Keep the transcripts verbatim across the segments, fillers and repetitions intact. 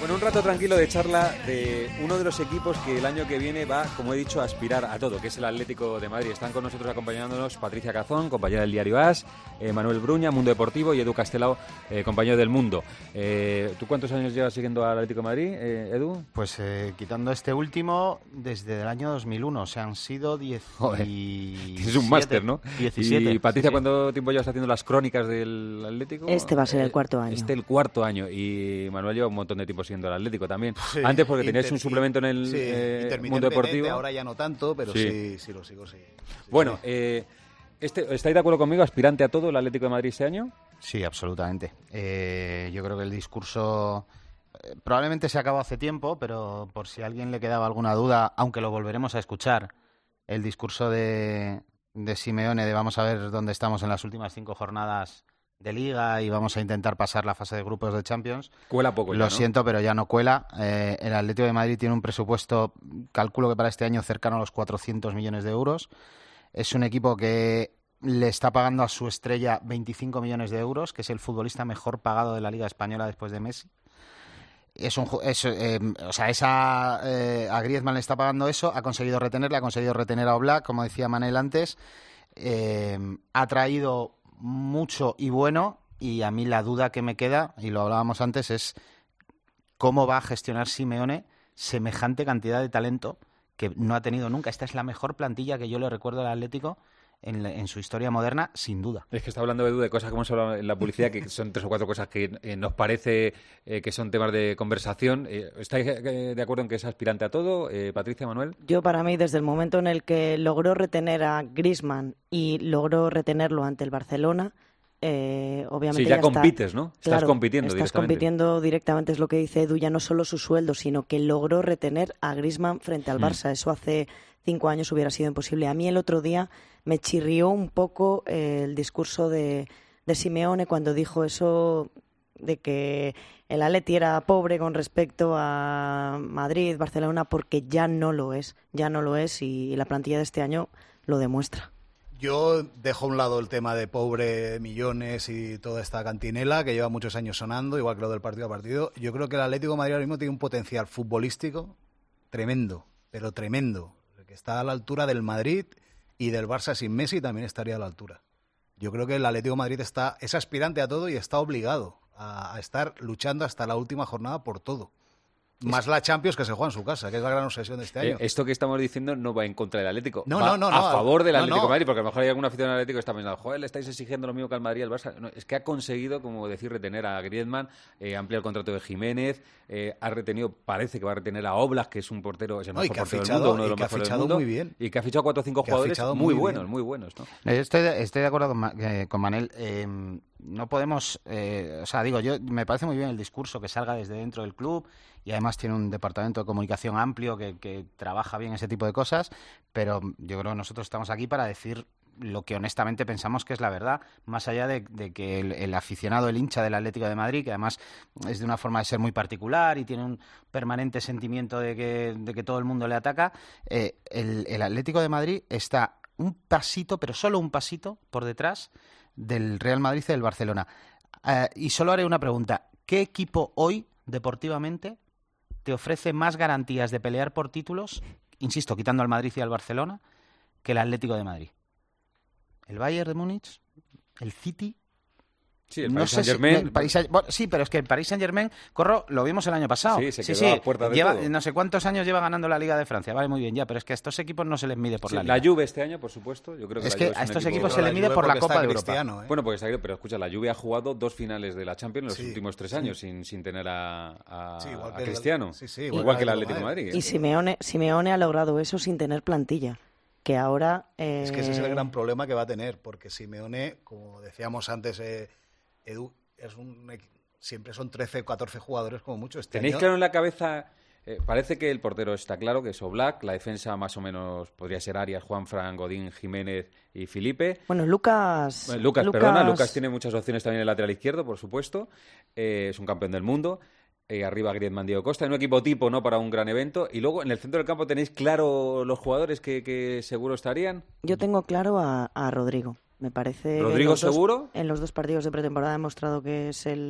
Bueno, un rato tranquilo de charla de uno de los equipos que el año que viene va, como he dicho, a aspirar a todo, que es el Atlético de Madrid. Están con nosotros acompañándonos Patricia Cazón, compañera del diario As, eh, Manuel Bruña, Mundo Deportivo, y Edu Castelao, eh, compañero del Mundo. Eh, ¿Tú cuántos años llevas siguiendo al Atlético de Madrid, eh, Edu? Pues eh, quitando este último, desde el año dos mil uno, o sea, han sido diez. Es un máster, ¿no? diecisiete. Y Patricia, sí, sí. ¿cuánto tiempo llevas haciendo las crónicas del Atlético? Este va a ser el cuarto año. Este el cuarto año. Y Manuel lleva un montón de tiempo siguiendo al Atlético también. Sí, Antes porque tenías inter- un suplemento en el sí, eh, Mundo Deportivo. Ahora ya no tanto, pero Sí. sí, sí lo sigo, sí. sí Bueno, sí. eh, este, ¿estáis de acuerdo conmigo? ¿Aspirante a todo el Atlético de Madrid este año? Sí, absolutamente. Eh, yo creo que el discurso eh, probablemente se acabó hace tiempo, pero por si a alguien le quedaba alguna duda, aunque lo volveremos a escuchar, el discurso de, de Simeone de vamos a ver dónde estamos en las últimas cinco jornadas de Liga y vamos a intentar pasar la fase de grupos de Champions. Cuela poco ya, Lo ¿no? siento, pero ya no cuela. Eh, el Atlético de Madrid tiene un presupuesto, calculo que para este año cercano a los cuatrocientos millones de euros. Es un equipo que le está pagando a su estrella veinticinco millones de euros, que es el futbolista mejor pagado de la Liga Española después de Messi. Es un, es, eh, o sea, esa, eh, a Griezmann le está pagando eso, ha conseguido retenerle, ha conseguido retener a Oblak, como decía Manel antes. Eh, ha traído mucho y bueno, y a mí la duda que me queda, y lo hablábamos antes, es cómo va a gestionar Simeone semejante cantidad de talento que no ha tenido nunca. Esta es la mejor plantilla que yo le recuerdo al Atlético en, en su historia moderna, sin duda. Es que está hablando Edu de cosas que hemos hablado en la publicidad, que son tres o cuatro cosas que eh, nos parece eh, que son temas de conversación. Eh, ¿Estáis eh, de acuerdo en que es aspirante a todo? Eh, Patricia, Manuel. Yo, para mí, desde el momento en el que logró retener a Griezmann y logró retenerlo ante el Barcelona, eh, obviamente Sí, ya, ya compites, está, ¿no? Estás claro, compitiendo estás directamente. compitiendo directamente, es lo que dice Edu, ya no solo su sueldo, sino que logró retener a Griezmann frente al Mm. Barça. Eso hace cinco años hubiera sido imposible. A mí el otro día me chirrió un poco eh, el discurso de, de Simeone cuando dijo eso de que el Atleti era pobre con respecto a Madrid, Barcelona, porque ya no lo es, ya no lo es y, y la plantilla de este año lo demuestra. Yo dejo a un lado el tema de pobre, millones y toda esta cantinela que lleva muchos años sonando, igual que lo del partido a partido. Yo creo que el Atlético de Madrid ahora mismo tiene un potencial futbolístico tremendo, pero tremendo, que está a la altura del Madrid y del Barça sin Messi también estaría a la altura. Yo creo que el Atlético de Madrid está, es aspirante a todo y está obligado a, a estar luchando hasta la última jornada por todo. Más la Champions que se juega en su casa, que es la gran obsesión de este año. Eh, esto que estamos diciendo no va en contra del Atlético, No, va no, no, a no, favor del no, Atlético no. de Madrid, porque a lo mejor hay alguna afición al Atlético que está pensando, joder, le estáis exigiendo lo mismo que al Madrid y al Barça. No, es que ha conseguido, como decir, retener a Griezmann, eh, ampliar el contrato de Jiménez, eh, ha retenido, parece que va a retener a Oblak, que es un portero, es el No, mejor y que ha portero fichado- del mundo, uno de y los que ha mejores del fichado mundo, muy bien. y que ha fichado a cuatro o cinco Que ha jugadores fichado muy, muy buenos, bien. muy buenos, ¿no? Eh, Estoy de, estoy de acuerdo con, Ma- eh, con Manel. Eh, no podemos, eh, o sea, digo, yo me parece muy bien el discurso que salga desde dentro del club y además tiene un departamento de comunicación amplio que, que trabaja bien ese tipo de cosas, pero yo creo que nosotros estamos aquí para decir lo que honestamente pensamos que es la verdad, más allá de, de que el, el aficionado, el hincha del Atlético de Madrid, que además es de una forma de ser muy particular y tiene un permanente sentimiento de que, de que todo el mundo le ataca, eh, el, el Atlético de Madrid está un pasito, pero solo un pasito por detrás del Real Madrid y del Barcelona. Eh, y solo haré una pregunta. ¿Qué equipo hoy, deportivamente, te ofrece más garantías de pelear por títulos, insisto, quitando al Madrid y al Barcelona, que el Atlético de Madrid? ¿El Bayern de Múnich? ¿El City? Sí, el No Paris sé si- Saint-Germain. el Paris Saint- bueno, sí, pero es que el Paris Saint-Germain, Corro, lo vimos el año pasado. Sí, se quedó a puerta de lleva, todo. no sé cuántos años lleva ganando la Liga de Francia. Vale, muy bien, ya, pero es que a estos equipos no se les mide por Sí, la Liga. la Juve este año, por supuesto, yo creo que Es la que Juve a un estos equipo- equipos se Pero le la mide Juve por la porque Copa está de Europa. Cristiano, ¿eh? Bueno, porque está, pero escucha, la Juve ha jugado dos finales de la Champions en los Sí, últimos tres sí. años sin, sin tener a, a, Sí, igual a que el- Cristiano. sí, sí, igual, igual que el que el Atlético de Madrid. Madrid. Y Simeone, Simeone ha logrado eso sin tener plantilla, que ahora... eh, Es que ese es el gran problema que va a tener, porque Simeone, como decíamos antes, eh, Edu, es un, equ- siempre son trece o catorce jugadores como mucho. Este ¿Tenéis año- claro en la cabeza? Eh, parece que el portero está claro, que es Oblak, la defensa más o menos podría ser Arias, Juanfran, Godín, Jiménez y Felipe. Bueno, Lucas... Bueno, Lucas, perdona, Lucas tiene muchas opciones también en el lateral izquierdo, por supuesto. Eh, es un campeón del mundo. Eh, arriba Griezmann, Diego Costa, en un equipo tipo, ¿no?, para un gran evento. Y luego, en el centro del campo, ¿tenéis claro los jugadores que, que seguro estarían? Yo tengo claro a, a Rodrigo. Me parece. que en ¿Rodrigo los dos- seguro? en los dos partidos de pretemporada ha demostrado que es el,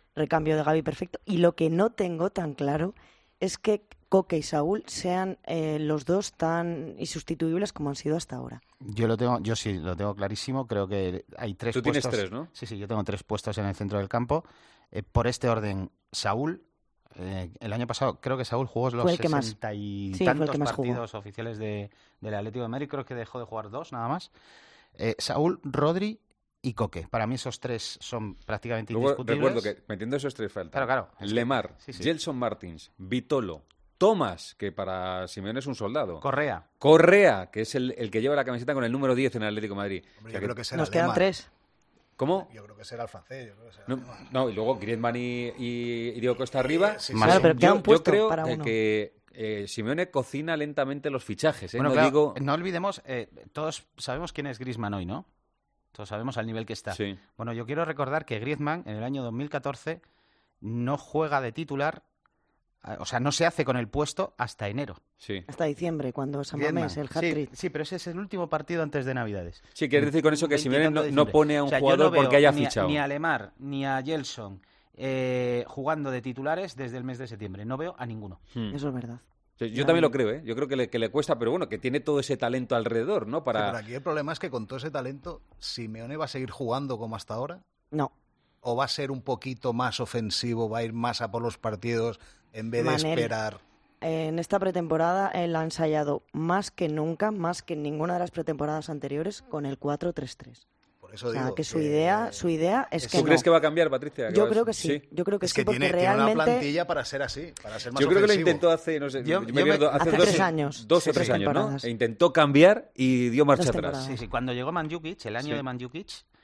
recambio de Gavi perfecto. Y lo que no tengo tan claro es que Coque y Saúl sean eh, los dos tan insustituibles como han sido hasta ahora. Yo lo tengo, yo sí, lo tengo clarísimo. Creo que hay tres Tú puestos. tienes tres, ¿no? Sí, sí, yo tengo tres puestos en el centro del campo. Eh, por este orden, Saúl. Eh, el año pasado creo que Saúl jugó los sesenta y sí, tantos partidos jugó. oficiales de, del Atlético de Madrid. Creo que dejó de jugar dos, nada más. Eh, Saúl, Rodri y Coque. Para mí esos tres son prácticamente Luego, indiscutibles. recuerdo que metiendo esos tres faltan. Claro, claro. Es Lemar, que, sí, sí. Gelson Martins, Vitolo, Tomás, que para Simeone es un soldado. Correa. Correa, que es el, el que lleva la camiseta con el número diez en el Atlético de Madrid. Hombre, O sea yo que- creo que será Nos quedan Lemar. tres. ¿Cómo? Yo creo que será el francés. Yo creo que será No, Lemar. no, y luego Griezmann y, y, y Diego Costa arriba. Sí, sí, Más- Claro, pero yo, queda un yo puesto creo para que, uno. que eh, Simeone cocina lentamente los fichajes. ¿eh? Bueno, no claro, digo... no olvidemos, eh, todos sabemos quién es Griezmann hoy, ¿no? Todos sabemos al nivel que está. Sí. Bueno, yo quiero recordar que Griezmann en el año dos mil catorce no juega de titular, eh, o sea, no se hace con el puesto hasta enero. Sí. Hasta diciembre, cuando San Griezmann. Mamés, el Sí, hat-trick. sí, pero ese es el último partido antes de Navidades. Sí, quieres decir con eso que Simeone veintitanto no, de no diciembre. pone a un O sea, yo jugador no veo porque haya ni a- fichado. Ni a Lemar ni a Gelson eh, jugando de titulares desde el mes de septiembre. No veo a ninguno. Hmm. Eso es verdad. Sí, yo también lo creo, ¿eh? Yo creo que le, que le cuesta, pero bueno, que tiene todo ese talento alrededor, ¿no? Sí, Para... pero aquí el problema es que con todo ese talento, ¿Simeone va a seguir jugando como hasta ahora? No. ¿O va a ser un poquito más ofensivo, va a ir más a por los partidos en vez de Manel. esperar? En esta pretemporada él ha ensayado más que nunca, más que en ninguna de las pretemporadas anteriores, con el cuatro tres tres. Por eso O sea, digo que su idea, su idea es ¿Tú que ¿Tú no. crees que va a cambiar, Patricia? Yo va a- creo que sí. Yo creo que es sí, que porque tiene, tiene una realmente plantilla para ser así, para ser más Yo creo que lo ofensivo. intentó hace, no sé, Yo- yo yo me me- acuerdo, hace, Hace dos, tres años, dos sí, o tres tres años, ¿no? temporadas. E intentó cambiar y dio marcha Dos atrás. temporadas. Sí, sí, cuando llegó Mandzukic, el año Sí. de Mandzukic,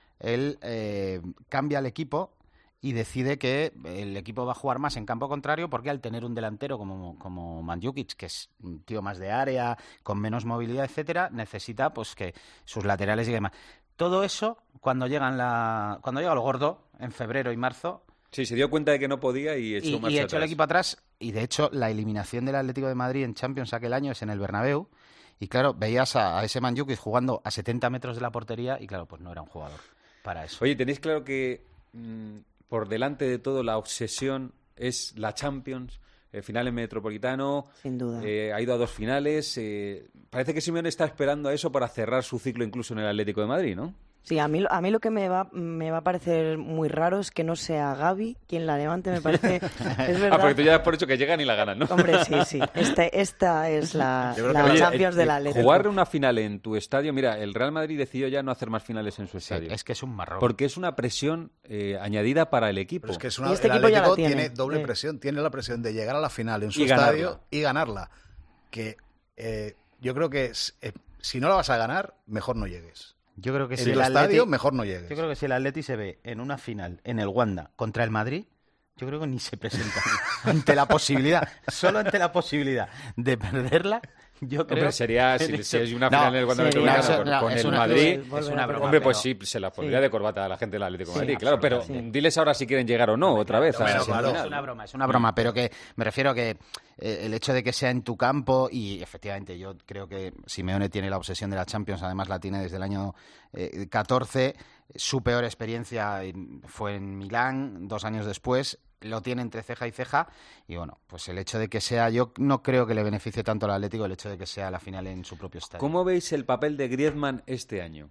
él eh, cambia el equipo y decide que el equipo va a jugar más en campo contrario porque al tener un delantero como, como Mandzukic, que es un tío más de área, con menos movilidad, etcétera, necesita pues que sus laterales lleguen más. Todo eso, cuando llegan la, cuando llega lo gordo, en febrero y marzo, Sí, se dio cuenta de que no podía y echó y, marcha y echó atrás. el equipo atrás, y de hecho la eliminación del Atlético de Madrid en Champions aquel año es en el Bernabéu, y claro, veías a, a ese Mandzukic jugando a setenta metros de la portería y claro, pues no era un jugador para eso. Oye, tenéis claro que mm, por delante de todo la obsesión es la Champions, el final en Metropolitano, sin duda. eh, ha ido a dos finales. Eh, parece que Simeone está esperando a eso para cerrar su ciclo incluso en el Atlético de Madrid, ¿no? Sí, a mí, a mí lo que me va, me va a parecer muy raro es que no sea Gavi quien la levante, me parece. Es verdad. Ah, porque tú ya das por hecho que llegan y la ganan, ¿no? Hombre, sí, sí. Este, esta es la, Yo creo la que- Oye, Champions eh, del eh, Atlético. Jugar una final en tu estadio, mira, el Real Madrid decidió ya no hacer más finales en su Sí, estadio. es que es un marrón. Porque es una presión eh, añadida para el equipo. Pero es que es una, Y este el equipo ya la Atlético tiene. tiene doble Sí. presión, tiene la presión de llegar a la final en su Y ganarla. estadio y ganarla. Que eh, yo creo que es, eh, si no la vas a ganar, mejor no llegues. Yo creo que En si el el estadio, Atleti, mejor no llegues. yo creo que si el Atleti se ve en una final en el Wanda contra el Madrid, yo creo que ni se presenta ante la posibilidad, solo ante la posibilidad de perderla. Yo creo Hombre, sería, si, si es una final en el Wanda sería- Metropolitano no, con, no, con es el una- Madrid... es volver una a broma. Hombre, pero- pues sí, se la pondría Sí. de corbata a la gente del Atlético de Sí, Madrid, claro, pero absolutamente. diles ahora si quieren llegar o no, otra vez. a Bueno, esa claro. final. Es una broma, es una broma, pero que me refiero que eh, el hecho de que sea en tu campo y efectivamente yo creo que Simeone tiene la obsesión de la Champions, además la tiene desde el año eh, catorce, su peor experiencia fue en Milán, dos años después, lo tiene entre ceja y ceja y bueno, pues el hecho de que sea, yo no creo que le beneficie tanto al Atlético el hecho de que sea la final en su propio estadio. ¿Cómo veis el papel de Griezmann este año?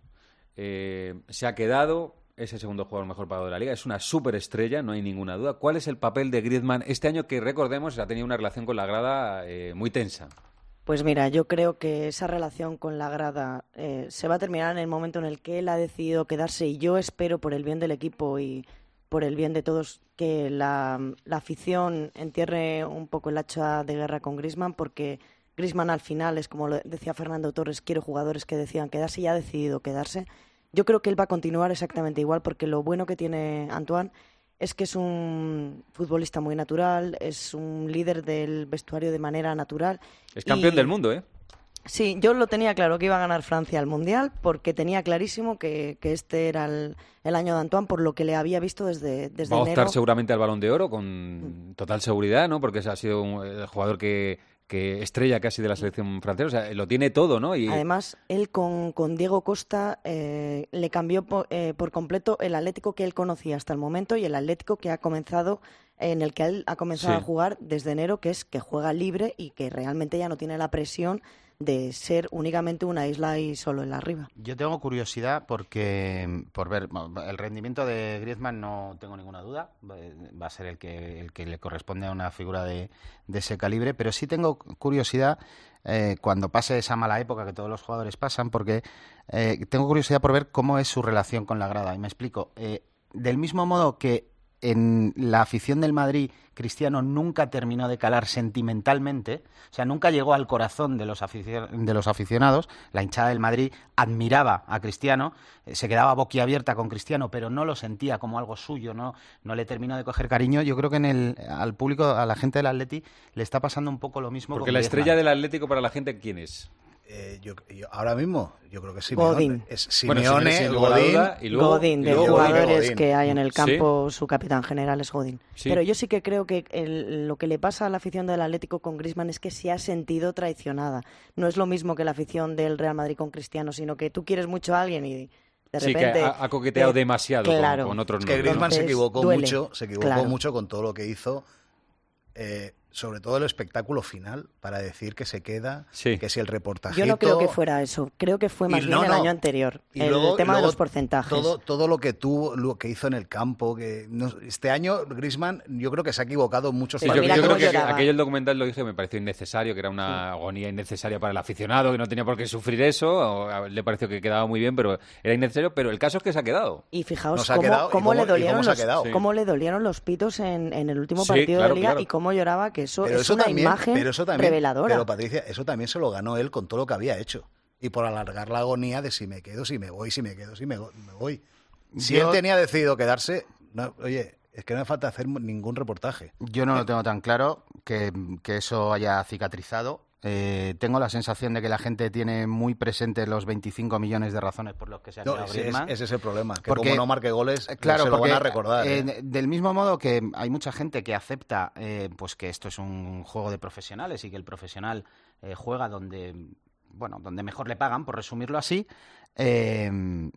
Eh, se ha quedado, es el segundo jugador mejor pagado de la Liga, es una superestrella, no hay ninguna duda. ¿Cuál es el papel de Griezmann este año que, recordemos, ha tenido una relación con la grada eh, muy tensa? Pues mira, yo creo que esa relación con la grada eh, se va a terminar en el momento en el que él ha decidido quedarse y yo espero por el bien del equipo y por el bien de todos que la, la afición entierre un poco el hacha de guerra con Griezmann porque Griezmann al final es como lo decía Fernando Torres, quiere jugadores que decidan quedarse y ha decidido quedarse. Yo creo que él va a continuar exactamente igual porque lo bueno que tiene Antoine es que es un futbolista muy natural, es un líder del vestuario de manera natural. Es campeón y- del mundo, ¿eh? Sí, yo lo tenía claro que iba a ganar Francia al Mundial porque tenía clarísimo que, que este era el, el año de Antoine por lo que le había visto desde, desde Va a enero. optar seguramente al Balón de Oro con total seguridad, ¿no? Porque ese ha sido un, el jugador que, que estrella casi de la selección francesa, o sea, lo tiene todo, ¿no? Y... Además, él con, con Diego Costa eh, le cambió por, eh, por completo el Atlético que él conocía hasta el momento y el Atlético que ha comenzado, en el que él ha comenzado Sí. a jugar desde enero, que es que juega libre y que realmente ya no tiene la presión de ser únicamente una isla y solo en la arriba. Yo tengo curiosidad porque por ver el rendimiento de Griezmann, no tengo ninguna duda, va a ser el que el que le corresponde a una figura de, de ese calibre, pero sí tengo curiosidad eh, cuando pase esa mala época que todos los jugadores pasan, porque eh, tengo curiosidad por ver cómo es su relación con la grada, y me explico. Eh, del mismo modo que en la afición del Madrid, Cristiano nunca terminó de calar sentimentalmente, o sea, nunca llegó al corazón de los, aficio- de los aficionados. La hinchada del Madrid admiraba a Cristiano, eh, se quedaba boquiabierta con Cristiano, pero no lo sentía como algo suyo, no, no le terminó de coger cariño. Yo creo que en el, al público, a la gente del Atleti, le está pasando un poco lo mismo. Porque con la Griezmann. estrella del Atlético para la gente, ¿quién es? Eh, yo, yo- ahora mismo, yo creo que es Simeone. Godín. Es Bueno, Simeone, sin lugar a Godín. duda, y luego- Godín, y de luego jugadores Godín. que hay en el Sí. campo, su capitán general es Godín. Sí. Pero yo sí que creo que el- lo que le pasa a la afición del Atlético con Griezmann es que se ha sentido traicionada. No es lo mismo que la afición del Real Madrid con Cristiano, sino que tú quieres mucho a alguien y de Sí, repente... que ha, ha coqueteado te- demasiado con- claro. con, otros Es que nombres, ¿no? Griezmann se Entonces, equivocó duele. mucho, se equivocó Claro. mucho con todo lo que hizo, eh, sobre todo el espectáculo final, para decir que se queda, Sí. que si el reportaje. Yo no creo que fuera eso. Creo que fue más Y bien no, el no. año anterior. Y el luego- tema de luego los porcentajes. Todo, todo lo que tuvo, lo que hizo en el campo, que no- este año Griezmann, yo creo que se ha equivocado en muchos Sí, Pues yo, mira yo creo cómo que lloraba. aquello el documental lo dije, me pareció innecesario, que era una agonía innecesaria para el aficionado, que no tenía por qué sufrir eso, o a él le pareció que quedaba muy bien, pero era innecesario, pero el caso es que se ha quedado. Y fijaos Nos ha cómo, quedado, y cómo cómo- le y dolieron cómo se ha los, quedado. cómo le dolieron los pitos en, en el último Sí, partido claro, de Liga claro. y cómo lloraba, que eso Pero es eso una también, imagen pero eso también, reveladora. Pero Patricia, eso también se lo ganó él con todo lo que había hecho. Y por alargar la agonía de si me quedo, si me voy, si me quedo, si me, go- me voy. Si Yo- él tenía decidido quedarse, no, oye, es que no me falta hacer ningún reportaje. Yo no lo tengo tan claro que, que eso haya cicatrizado. Eh, tengo la sensación de que la gente tiene muy presentes los veinticinco millones de razones por los que se ha No, quedado ese, es, Griezmann. ese es el problema, que Porque- como no marque goles, Eh, Claro, se lo porque, van a recordar. eh, ¿eh? del mismo modo que hay mucha gente que acepta eh, pues que esto es un juego de profesionales y que el profesional eh, juega donde bueno donde mejor le pagan, por resumirlo así. eh,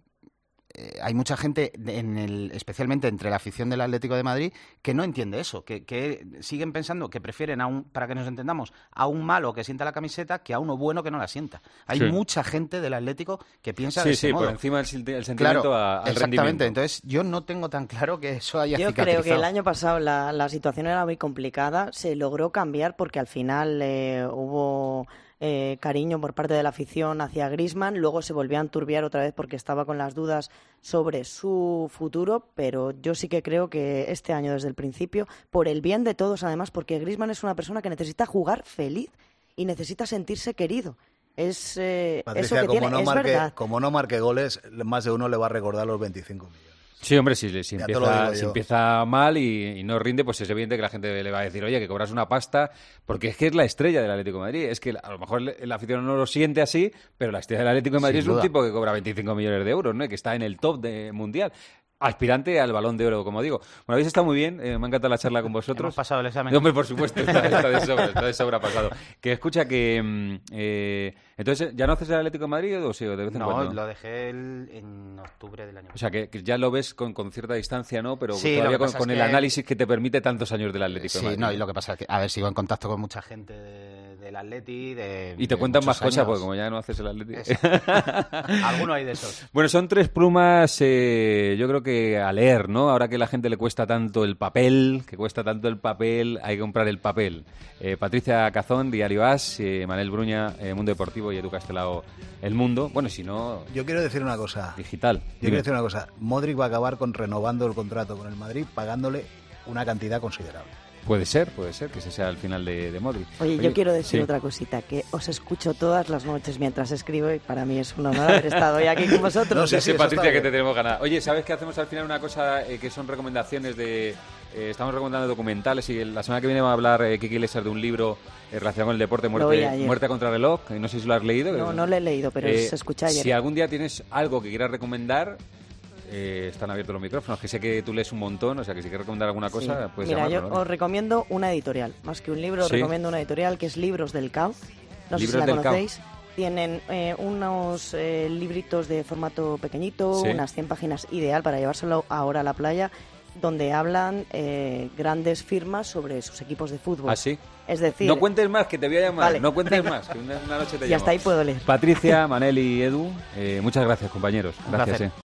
eh, hay mucha gente, en el, especialmente entre la afición del Atlético de Madrid, que no entiende eso, que, que siguen pensando que prefieren, a un, para que nos entendamos, a un malo que sienta la camiseta que a uno bueno que no la sienta. Hay Sí. mucha gente del Atlético que piensa Sí, de ese sí, modo. por encima del, sen- el sentimiento Claro, a- al exactamente. rendimiento. Entonces, yo no tengo tan claro que eso haya Yo cicatrizado. creo que el año pasado la, la situación era muy complicada, se logró cambiar porque al final eh, hubo eh, cariño por parte de la afición hacia Griezmann, luego se volvió a enturbiar otra vez porque estaba con las dudas sobre su futuro, pero yo sí que creo que este año desde el principio, por el bien de todos además, porque Griezmann es una persona que necesita jugar feliz y necesita sentirse querido. Es eh, eso Patricia, que como, tiene, no es marque, verdad. como no marque goles, más de uno le va a recordar los veinticinco millones. Sí, hombre, si, si, Ya te lo empieza, digo si yo. empieza mal y, y no rinde, pues es evidente que la gente le va a decir, oye, que cobras una pasta, porque es que es la estrella del Atlético de Madrid. Es que a lo mejor el, el aficionado no lo siente así, pero la estrella del Atlético de Madrid Sin es un duda. tipo que cobra veinticinco millones de euros, ¿no? Y que está en el top de mundial. Aspirante al Balón de Oro, como digo. Bueno, habéis estado muy bien, eh, me ha encantado la charla con vosotros. Hemos pasado el examen. Hombre, por supuesto, está, está de sobra, está de sobra pasado. Que escucha que... mm, eh, entonces, ¿ya no haces el Atlético de Madrid o sí, o de vez en No, cuando? lo dejé el- en octubre del año O pasado. sea, que, que ya lo ves con, con cierta distancia, ¿no? Pero Sí, lo todavía que con, pasa con es el que- análisis que te permite tantos años del Atlético de Sí, Madrid. no, y lo que pasa es que, a ver, sigo en contacto con mucha gente de- del Atleti. De, Y te de cuentan más muchos cosas, años. porque como ya no haces el Atlético... Es- Alguno hay de esos. Bueno, son tres plumas, eh, yo creo que a leer, ¿no? Ahora que a la gente le cuesta tanto el papel, que cuesta tanto el papel, hay que comprar el papel. Eh, Patricia Cazón, Diario As, eh, Manel Bruña, eh, Mundo Deportivo, y Edu Castelao, El Mundo. Bueno, si no, Yo quiero decir una cosa. digital. Yo Dime. quiero decir una cosa. Modric va a acabar con renovando el contrato con el Madrid, pagándole una cantidad considerable. Puede ser, puede ser que ese sea el final de, de Modric. Oye, yo quiero decir sí. otra cosita, que os escucho todas las noches mientras escribo y para mí es un honor haber estado hoy aquí con vosotros. No, Sí, sí, sí, eso Patricia, está que bien. te tenemos ganas. Oye, ¿sabes qué hacemos al final? Una cosa eh, que son recomendaciones de... eh, estamos recomendando documentales y la semana que viene va a hablar eh, Kiki Lesser de un libro eh, relacionado con el deporte, Lo oí Muerte, ayer. Muerte contra reloj. eh, No sé si lo has leído. No, que- no lo he leído, pero Eh, se escucha ayer. Si algún día tienes algo que quieras recomendar, eh, están abiertos los micrófonos, que sé que tú lees un montón, o sea que si quieres recomendar alguna cosa, Sí. puedes Mira, llamarlo, yo ¿no? os recomiendo una editorial, más que un libro, os Sí. recomiendo una editorial que es Libros del Cao. No sé Libros si la del Cao. conocéis. Tienen eh, unos eh, libritos de formato pequeñito, Sí. unas cien páginas, ideal para llevárselo ahora a la playa, donde hablan eh, grandes firmas sobre sus equipos de fútbol. ¿Ah, sí? Es decir, No cuentes más, que te voy a llamar. Vale, no cuentes venga. más, que una, una noche te y llamo. hasta ahí puedo leer. Patricia, Manel y Edu, eh, muchas gracias, compañeros. Un Gracias. placer. eh.